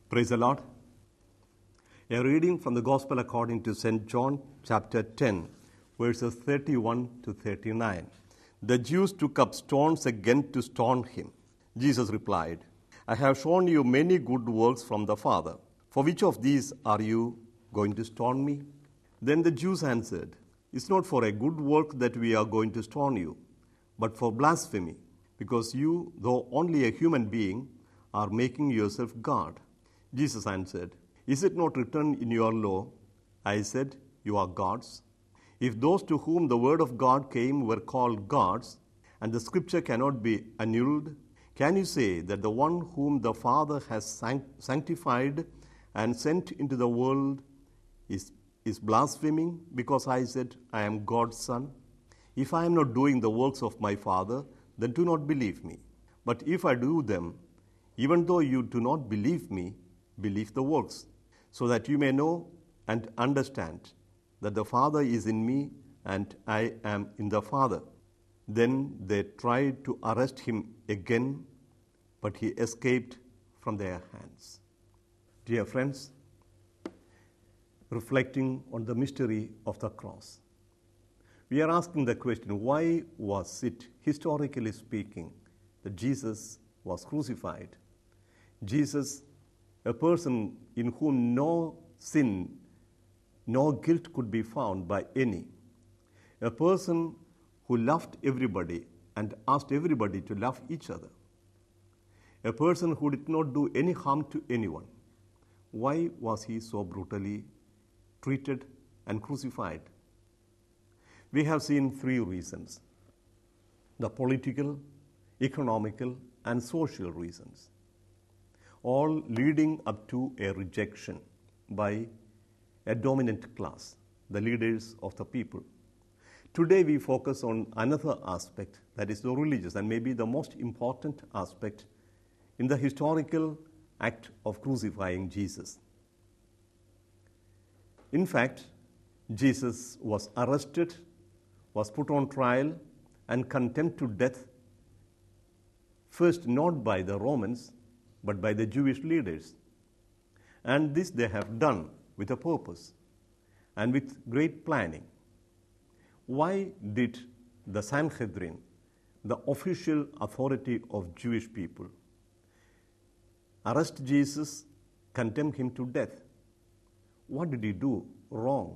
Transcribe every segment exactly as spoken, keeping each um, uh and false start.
Praise the Lord. A reading from the Gospel according to Saint John, chapter ten, verses thirty-one to thirty-nine. The Jews took up stones again to stone him. Jesus replied, I have shown you many good works from the Father. For which of these are you going to stone me? Then the Jews answered, It's not for a good work that we are going to stone you, but for blasphemy, because you, though only a human being, are making yourself God. Jesus answered, Is it not written in your law, I said, you are gods? If those to whom the word of God came were called gods, and the scripture cannot be annulled, can you say that the one whom the Father has sanctified and sent into the world is, is blaspheming because I said, I am God's son? If I am not doing the works of my Father, then do not believe me. But if I do them, even though you do not believe me, believe the works, so that you may know and understand that the Father is in me and I am in the Father. Then they tried to arrest him again, but he escaped from their hands. Dear friends, reflecting on the mystery of the cross, we are asking the question, why was it, historically speaking, that Jesus was crucified? Jesus, a person in whom no sin, no guilt could be found by any. A person who loved everybody and asked everybody to love each other. A person who did not do any harm to anyone. Why was he so brutally treated and crucified? We have seen three reasons: the political, economical, and social reasons, all leading up to a rejection by a dominant class, the leaders of the people. Today we focus on another aspect, that is the religious, and maybe the most important aspect in the historical act of crucifying Jesus. In fact, Jesus was arrested, was put on trial, and condemned to death, first not by the Romans, but by the Jewish leaders. And this they have done with a purpose and with great planning. Why did the Sanhedrin, the official authority of Jewish people, arrest Jesus, condemn him to death? What did he do wrong?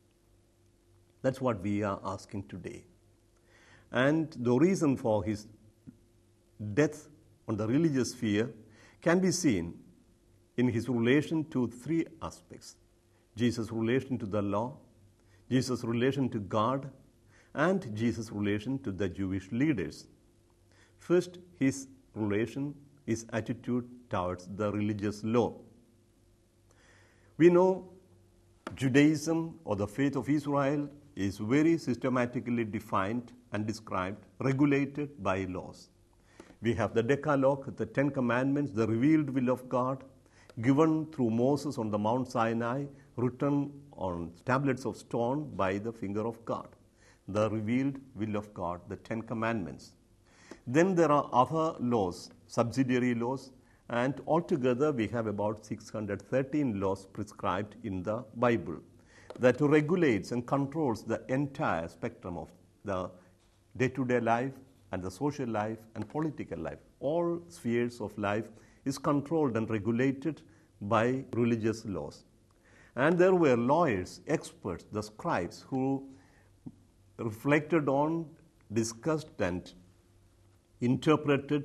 That's what we are asking today. And the reason for his death on the religious sphere can be seen in his relation to three aspects: Jesus' relation to the law, Jesus' relation to God, and Jesus' relation to the Jewish leaders. First, his relation, his attitude towards the religious law. We know Judaism, or the faith of Israel, is very systematically defined and described, regulated by laws. We have the Decalogue, the Ten Commandments, the revealed will of God, given through Moses on the Mount Sinai, written on tablets of stone by the finger of God. The revealed will of God, the Ten Commandments. Then there are other laws, subsidiary laws, and altogether we have about six hundred thirteen laws prescribed in the Bible that regulates and controls the entire spectrum of the day-to-day life and the social life and political life. All spheres of life is controlled and regulated by religious laws. And there were lawyers, experts, the scribes, who reflected on, discussed, and interpreted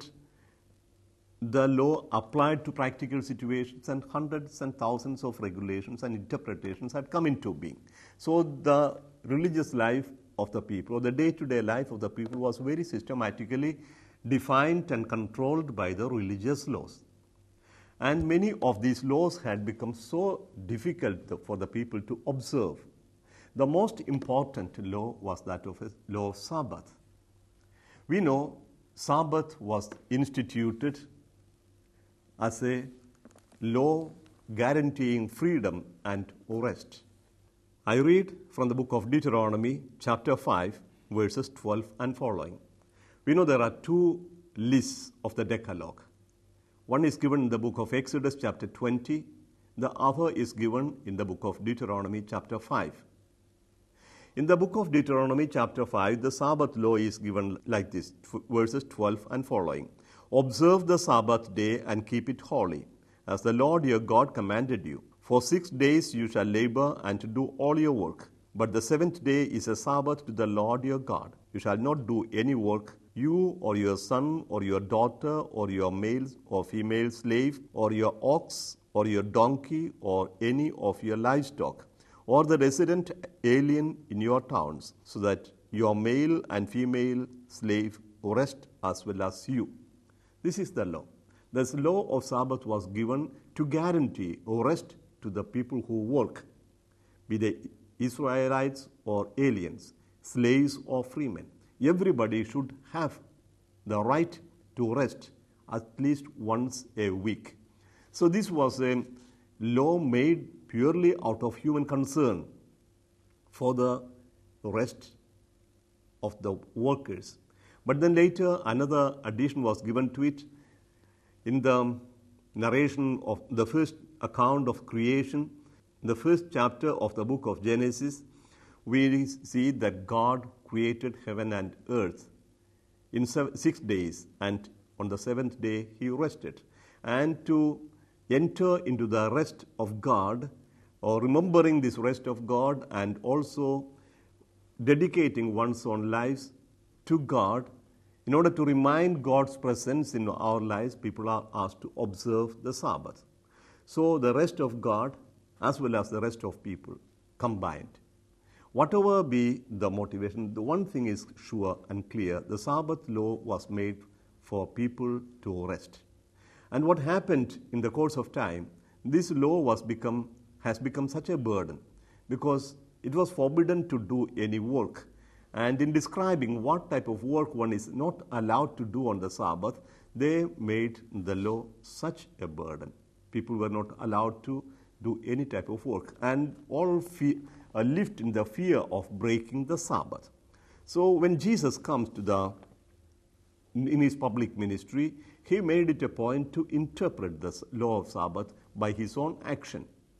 the law applied to practical situations, and hundreds and thousands of regulations and interpretations had come into being. So the religious life of the people, or the day-to-day life of the people, was very systematically defined and controlled by the religious laws. And many of these laws had become so difficult for the people to observe. The most important law was that of a law of Sabbath. We know Sabbath was instituted as a law guaranteeing freedom and rest. I read from the book of Deuteronomy, chapter five, verses twelve and following. We know there are two lists of the Decalogue. One is given in the book of Exodus chapter twenty. The other is given in the book of Deuteronomy chapter five. In the book of Deuteronomy chapter five, the Sabbath law is given like this, verses twelve and following. Observe the Sabbath day and keep it holy, as the Lord your God commanded you. For six days you shall labor and to do all your work. But the seventh day is a Sabbath to the Lord your God. You shall not do any work, you or your son or your daughter or your male or female slave or your ox or your donkey or any of your livestock, or the resident alien in your towns, so that your male and female slave rest as well as you. This is the law. This law of Sabbath was given to guarantee rest to the people who work, be they Israelites or aliens, slaves or freemen. Everybody should have the right to rest at least once a week. So this was a law made purely out of human concern for the rest of the workers. But then later another addition was given to it. In the narration of the first account of creation, in the first chapter of the book of Genesis, we see that God created heaven and earth in six days, and on the seventh day he rested. And to enter into the rest of God, or remembering this rest of God and also dedicating one's own lives to God, in order to remind God's presence in our lives, people are asked to observe the Sabbath. So the rest of God as well as the rest of people combined. Whatever be the motivation, the one thing is sure and clear: the Sabbath law was made for people to rest. And what happened in the course of time, this law was become, has become such a burden, because it was forbidden to do any work. And in describing what type of work one is not allowed to do on the Sabbath, they made the law such a burden. People were not allowed to do any type of work, and all fe- uh, lived in the fear of breaking the Sabbath. So when Jesus comes to the in his public ministry, he made it a point to interpret the law of Sabbath by his own action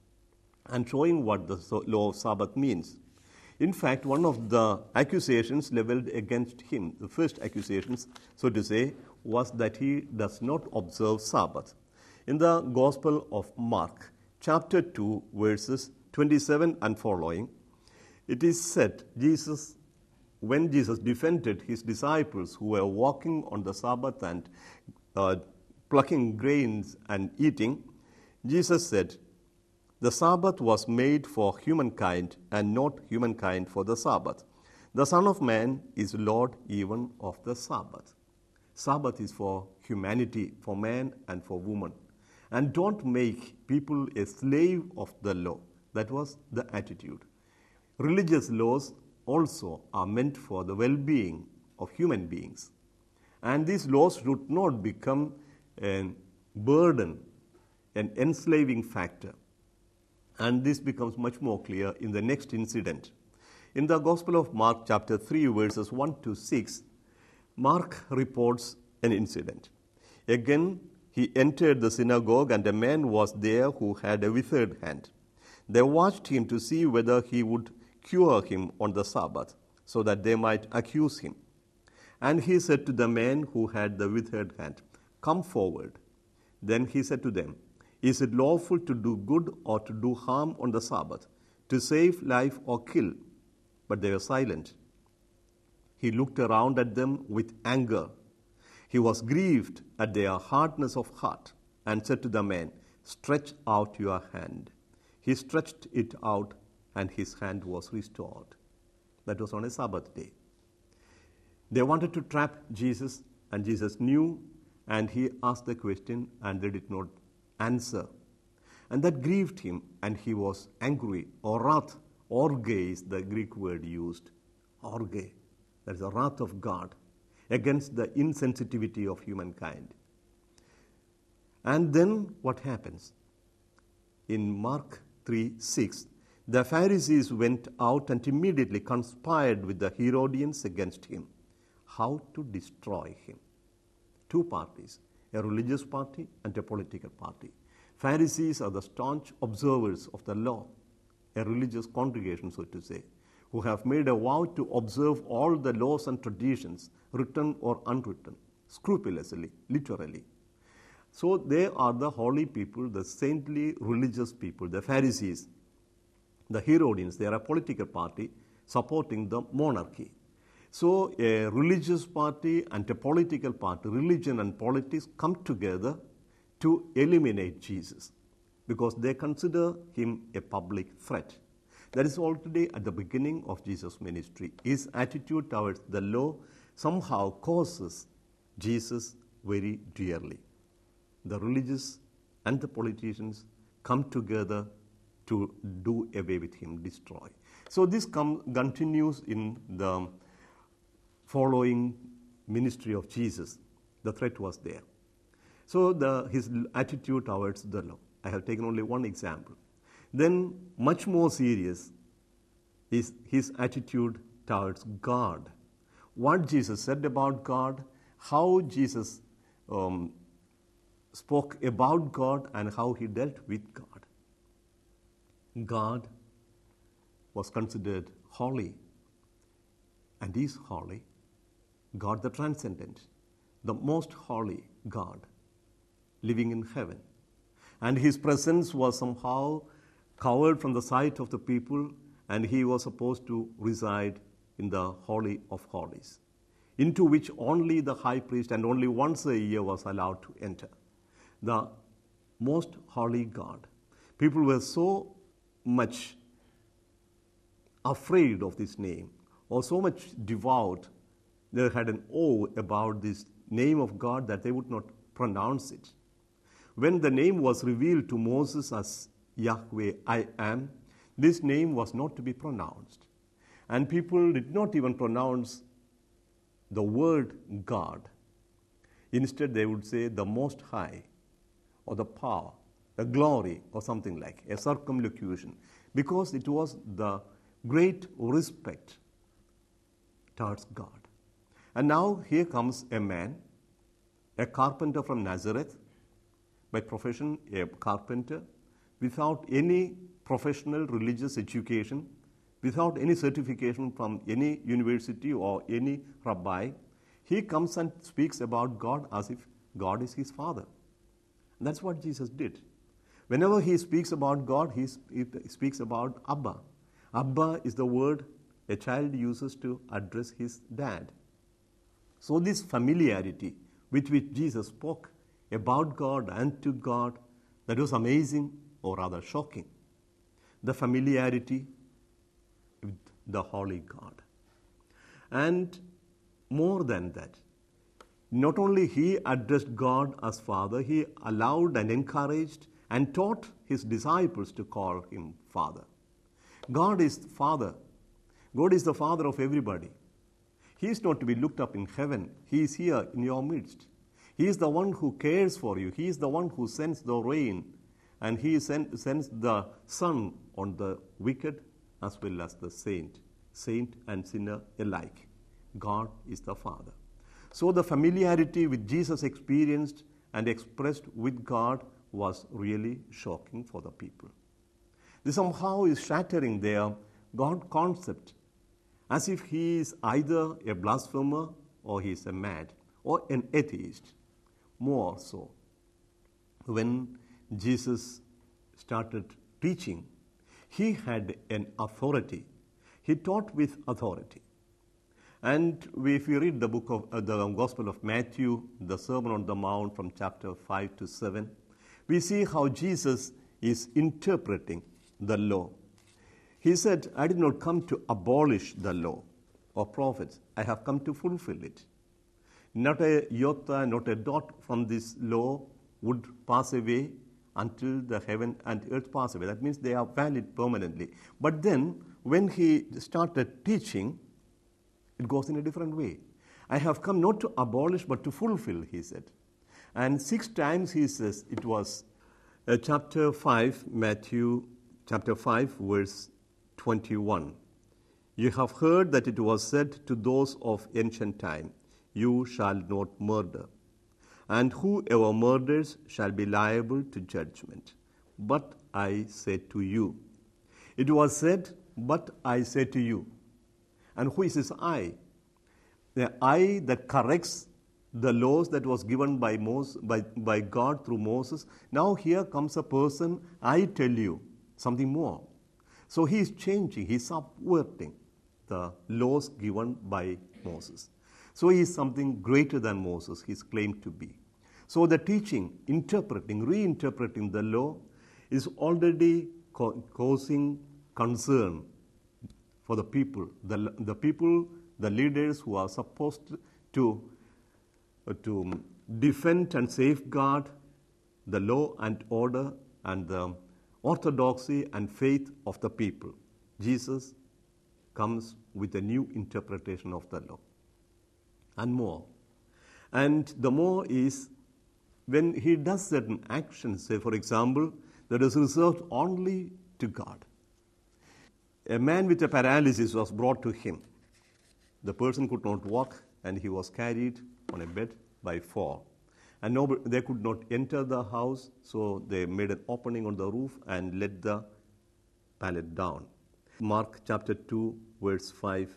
and showing what the law of Sabbath means. In fact, one of the accusations leveled against him, the first accusations, so to say, was that he does not observe Sabbath. In the Gospel of Mark, chapter two, verses twenty-seven and following, it is said, Jesus, when Jesus defended his disciples who were walking on the Sabbath and uh, plucking grains and eating, Jesus said, "The Sabbath was made for humankind, and not humankind for the Sabbath. The Son of Man is Lord even of the Sabbath." Sabbath is for humanity, for man and for woman. And don't make people a slave of the law. That was the attitude. Religious laws also are meant for the well-being of human beings. And these laws should not become a burden, an enslaving factor. And this becomes much more clear in the next incident. In the Gospel of Mark, chapter three, verses one to six, Mark reports an incident. Again, he entered the synagogue, and a man was there who had a withered hand. They watched him to see whether he would cure him on the Sabbath, so that they might accuse him. And he said to the man who had the withered hand, "Come forward." Then he said to them, "Is it lawful to do good or to do harm on the Sabbath, to save life or kill?" But they were silent. He looked around at them with anger. He was grieved at their hardness of heart and said to the man, "Stretch out your hand." He stretched it out, and his hand was restored. That was on a Sabbath day. They wanted to trap Jesus, and Jesus knew, and he asked the question, and they did not answer. And that grieved him, and he was angry, or wrath. Orge is the Greek word used. Orge. That is the wrath of God against the insensitivity of humankind. And then what happens? In Mark three six, the Pharisees went out and immediately conspired with the Herodians against him, how to destroy him. Two parties, a religious party and a political party. Pharisees are the staunch observers of the law, a religious congregation, so to say, who have made a vow to observe all the laws and traditions, written or unwritten, scrupulously, literally. So they are the holy people, the saintly religious people, the Pharisees, the Herodians. They are a political party supporting the monarchy. So a religious party and a political party, religion and politics, come together to eliminate Jesus because they consider him a public threat. That is already at the beginning of Jesus' ministry. His attitude towards the law somehow causes Jesus very dearly. The religious and the politicians come together to do away with him, destroy. So this com- continues in the following ministry of Jesus. The threat was there. So the, his attitude towards the law. I have taken only one example. Then much more serious is his attitude towards God. What Jesus said about God, how Jesus um, spoke about God and how he dealt with God. God was considered holy and is holy. God the transcendent, the most holy God living in heaven. And his presence was somehow covered from the sight of the people, and he was supposed to reside in the Holy of Holies, into which only the high priest and only once a year was allowed to enter. The most holy God. People were so much afraid of this name, or so much devout, they had an awe about this name of God that they would not pronounce it. When the name was revealed to Moses as Yahweh, I am, this name was not to be pronounced. And people did not even pronounce the word God. Instead, they would say the Most High, or the power, the glory, or something like a circumlocution, because it was the great respect towards God. And now here comes a man, a carpenter from Nazareth, by profession a carpenter, without any professional religious education, without any certification from any university or any rabbi. He comes and speaks about God as if God is his father. And that's what Jesus did. Whenever he speaks about God, he speaks about Abba. Abba is the word a child uses to address his dad. So this familiarity with which Jesus spoke about God and to God, that was amazing or rather shocking. The familiarity with the holy God. And more than that, not only he addressed God as Father, he allowed and encouraged and taught his disciples to call him Father. God is Father. God is the Father of everybody. He is not to be looked up in heaven. He is here in your midst. He is the one who cares for you. He is the one who sends the rain, and he send, sends the sun on the wicked as well as the saint, saint and sinner alike. God is the Father. So the familiarity with Jesus experienced and expressed with God was really shocking for the people. This somehow is shattering their God concept, as if he is either a blasphemer or he is a mad or an atheist. More so, when Jesus started teaching, he had an authority. He taught with authority. And if you read the book of uh, the Gospel of Matthew, the Sermon on the Mount from chapter five to seven, we see how Jesus is interpreting the law. He said, I did not come to abolish the law or prophets. I have come to fulfill it. Not a iota, not a dot from this law would pass away until the heaven and earth pass away. That means they are valid permanently. But then, when he started teaching, it goes in a different way. I have come not to abolish, but to fulfill, he said. And six times he says, it was uh, chapter five, Matthew chapter five, verse twenty-one. You have heard that it was said to those of ancient time, you shall not murder. and whoever murders shall be liable to judgment. But I say to you. It was said, but I say to you. And who is this I? The I that corrects the laws that was given by, Moses, by, by God through Moses. Now here comes a person, I tell you something more. So he is changing, he is subverting the laws given by Moses. So he is something greater than Moses, he is claimed to be. So the teaching, interpreting, reinterpreting the law is already co- causing concern for the people. The, the people, the leaders who are supposed to, uh, to defend and safeguard the law and order and the orthodoxy and faith of the people. Jesus comes with a new interpretation of the law and more. And the more is when he does certain actions, say for example, that is reserved only to God. A man with a paralysis was brought to him. The person could not walk and he was carried on a bed by four. And nobody, they could not enter the house, so they made an opening on the roof and let the pallet down. Mark chapter two, verse five,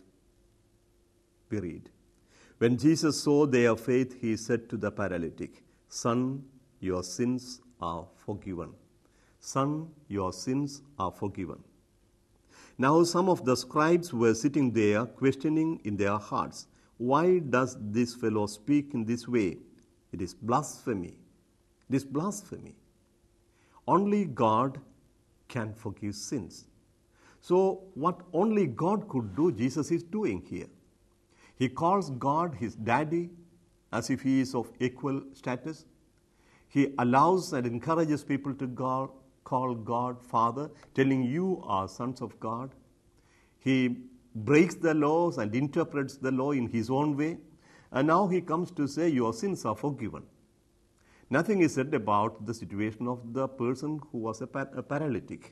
we read. When Jesus saw their faith, he said to the paralytic, Son, your sins are forgiven. Son, your sins are forgiven. Now some of the scribes were sitting there, questioning in their hearts, why does this fellow speak in this way? It is blasphemy. It is blasphemy. Only God can forgive sins. So what only God could do, Jesus is doing here. He calls God his daddy as if he is of equal status. He allows and encourages people to God, call God Father, telling you are sons of God. He breaks the laws and interprets the law in his own way. And now he comes to say your sins are forgiven. Nothing is said about the situation of the person who was a, par- a paralytic.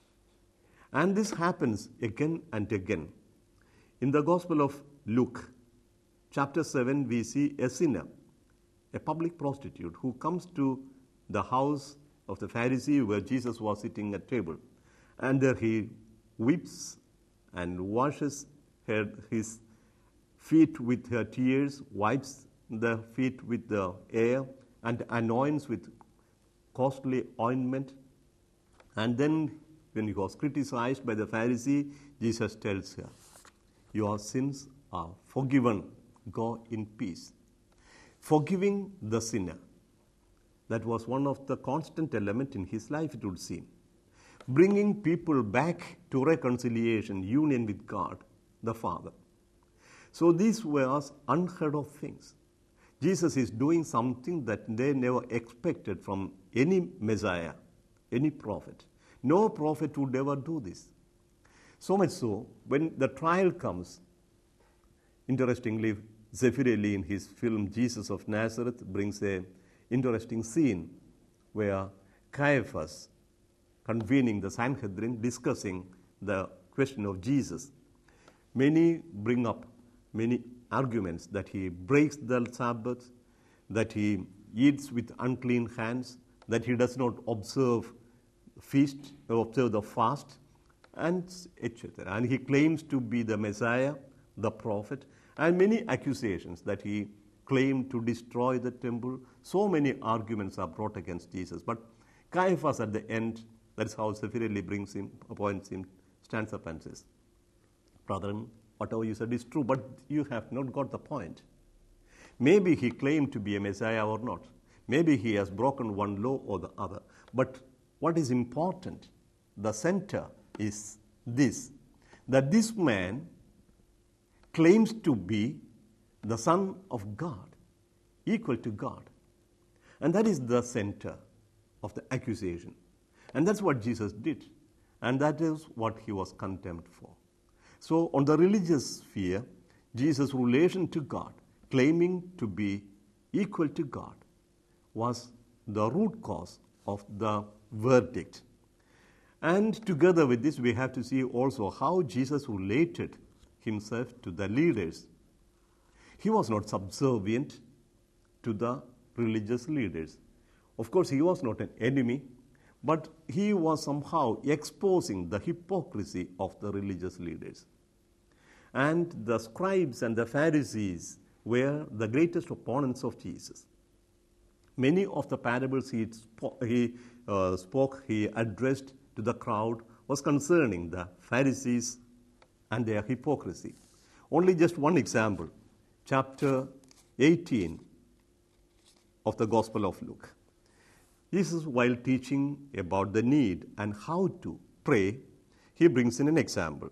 And this happens again and again. In the Gospel of Luke, chapter seven, we see a sinner, a public prostitute, who comes to the house of the Pharisee where Jesus was sitting at table. And there he weeps and washes her, his feet with her tears, wipes the feet with the air, and anoints with costly ointment. And then when he was criticized by the Pharisee, Jesus tells her, your sins are forgiven. Go in peace. Forgiving the sinner. That was one of the constant elements in his life, it would seem. Bringing people back to reconciliation, union with God, the Father. So these were unheard of things. Jesus is doing something that they never expected from any Messiah, any prophet. No prophet would ever do this. So much so, when the trial comes, interestingly, Zeffirelli in his film Jesus of Nazareth brings an interesting scene where Caiaphas, convening the Sanhedrin, discussing the question of Jesus. Many bring up many arguments that he breaks the Sabbath, that he eats with unclean hands, that he does not observe feast, observe the fast, and et cetera. And he claims to be the Messiah, the prophet, and many accusations that he claimed to destroy the temple. So many arguments are brought against Jesus. But Caiaphas at the end, that's how Zeffirelli brings him, appoints him, stands up and says, brethren, whatever you said is true, but you have not got the point. Maybe he claimed to be a Messiah or not. Maybe he has broken one law or the other. But what is important, the center is this, that this man claims to be the Son of God, equal to God. And that is the center of the accusation. And that's what Jesus did. And that is what he was condemned for. So on the religious sphere, Jesus' relation to God, claiming to be equal to God, was the root cause of the verdict. And together with this, we have to see also how Jesus related himself to the leaders. He was not subservient to the religious leaders. Of course, he was not an enemy, but he was somehow exposing the hypocrisy of the religious leaders. And the scribes and the Pharisees were the greatest opponents of Jesus. Many of the parables he, spo- he uh, spoke, he addressed to the crowd was concerning the Pharisees and their hypocrisy. Only just one example, chapter eighteen of the Gospel of Luke. Jesus, while teaching about the need and how to pray, he brings in an example.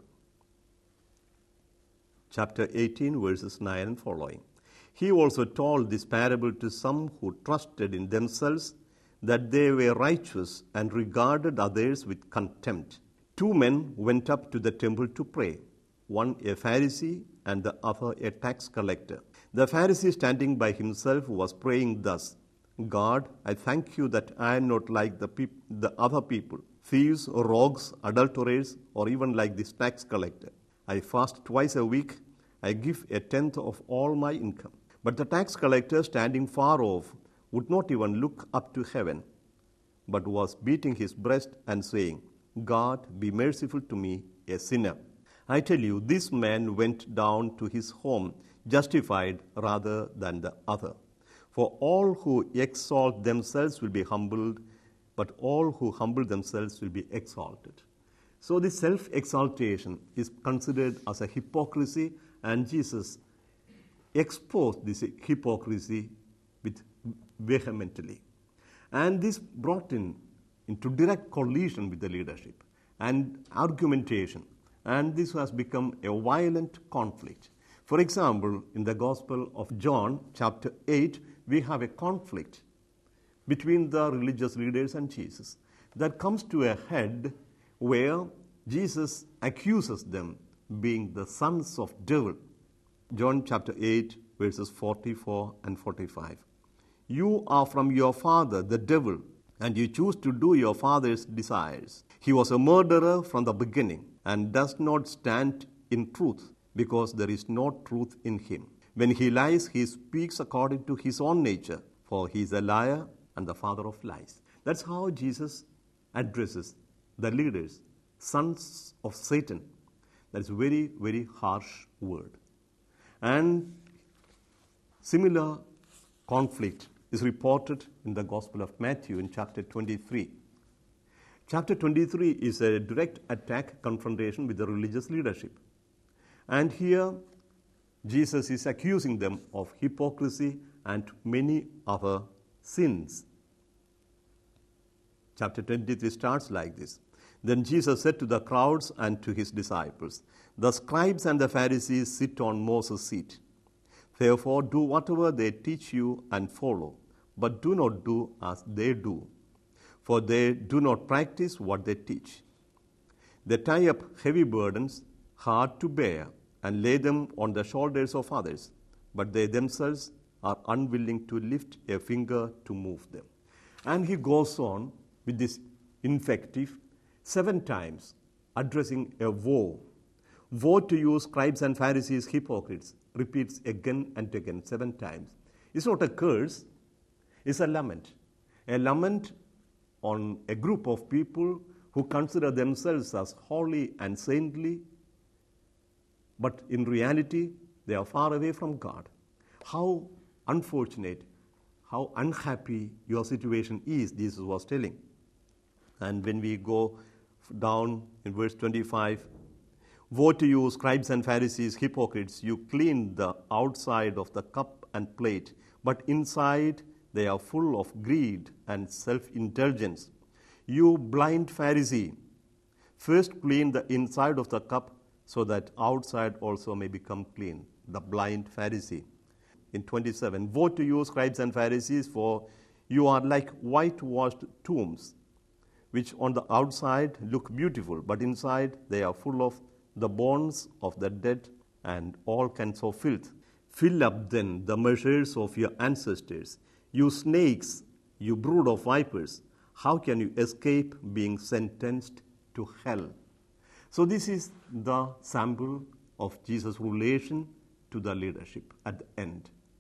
Chapter eighteen, verses nine and following. He also told this parable to some who trusted in themselves that they were righteous and regarded others with contempt. Two men went up to the temple to pray, one a Pharisee and the other a tax collector. The Pharisee, standing by himself, was praying thus, God, I thank you that I am not like the, peop- the other people, thieves, rogues, adulterers, or even like this tax collector. I fast twice a week. I give a tenth of all my income. But the tax collector, standing far off, would not even look up to heaven, but was beating his breast and saying, God, be merciful to me, a sinner. I tell you, this man went down to his home justified rather than the other. For all who exalt themselves will be humbled, but all who humble themselves will be exalted. So this self-exaltation is considered as a hypocrisy, and Jesus exposed this hypocrisy with vehemently. And this brought in into direct collision with the leadership and argumentation. And this has become a violent conflict. For example, in the Gospel of John, chapter eight, we have a conflict between the religious leaders and Jesus that comes to a head where Jesus accuses them being the sons of devil. John chapter eight, verses forty-four and forty-five. You are from your father, the devil, and you choose to do your father's desires. He was a murderer from the beginning and does not stand in truth, because there is no truth in him. When he lies, he speaks according to his own nature, for he is a liar and the father of lies. That's how Jesus addresses the leaders, sons of Satan. That's a very, very harsh word. And similar conflict is reported in the Gospel of Matthew in chapter twenty-three. Chapter twenty-three is a direct attack, confrontation with the religious leadership. And here, Jesus is accusing them of hypocrisy and many other sins. Chapter twenty-three starts like this. Then Jesus said to the crowds and to his disciples, the scribes and the Pharisees sit on Moses' seat. Therefore, do whatever they teach you and follow, but do not do as they do, for they do not practice what they teach. They tie up heavy burdens, hard to bear, and lay them on the shoulders of others, but they themselves are unwilling to lift a finger to move them. And he goes on with this invective seven times, addressing a woe. Woe to you, scribes and Pharisees, hypocrites, repeats again and again, seven times. It's not a curse, it's a lament. A lament on a group of people who consider themselves as holy and saintly, but in reality, they are far away from God. How unfortunate, how unhappy your situation is, Jesus was telling. And when we go down in verse twenty-five, woe to you, scribes and Pharisees, hypocrites, you clean the outside of the cup and plate, but inside they are full of greed and self-indulgence. You blind Pharisee, first clean the inside of the cup so that outside also may become clean. The blind Pharisee. In twenty-seven, woe to you, scribes and Pharisees, for you are like whitewashed tombs, which on the outside look beautiful, but inside they are full of the bones of the dead and all kinds of filth. Fill up then the measures of your ancestors. You snakes, you brood of vipers, how can you escape being sentenced to hell? So this is the sample of Jesus' relation to the leadership at the end.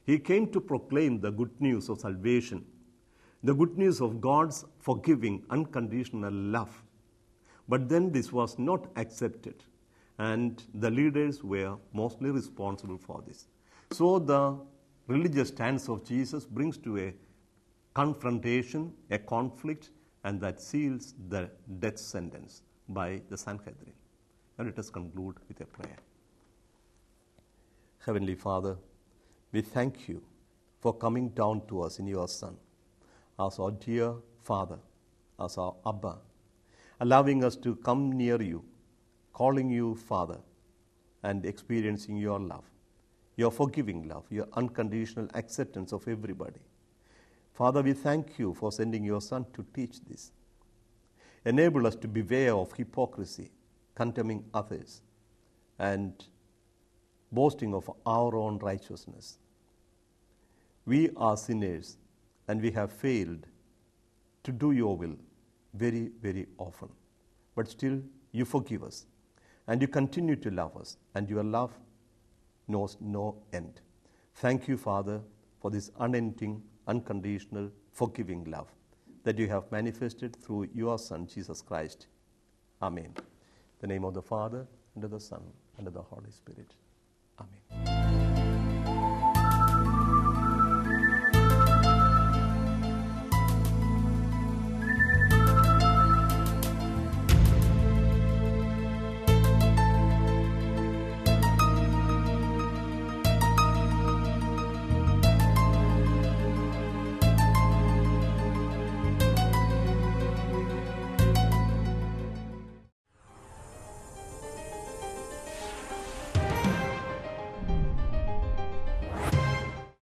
He came to proclaim the good news of salvation, the good news of God's forgiving, unconditional love. But then this was not accepted, and the leaders were mostly responsible for this. So the religious stance of Jesus brings to a confrontation, a conflict, and that seals the death sentence by the Sanhedrin. And let us conclude with a prayer. Heavenly Father, we thank you for coming down to us in your Son, as our dear Father, as our Abba, allowing us to come near you, calling you Father, and experiencing your love, your forgiving love, your unconditional acceptance of everybody. Father, we thank you for sending your Son to teach this. Enable us to beware of hypocrisy, condemning others, and boasting of our own righteousness. We are sinners, and we have failed to do your will very, very often. But still, you forgive us, and you continue to love us, and your love knows no end. Thank you, Father, for this unending, unconditional, forgiving love that you have manifested through your Son, Jesus Christ. Amen. In the name of the Father, and of the Son, and of the Holy Spirit. Amen.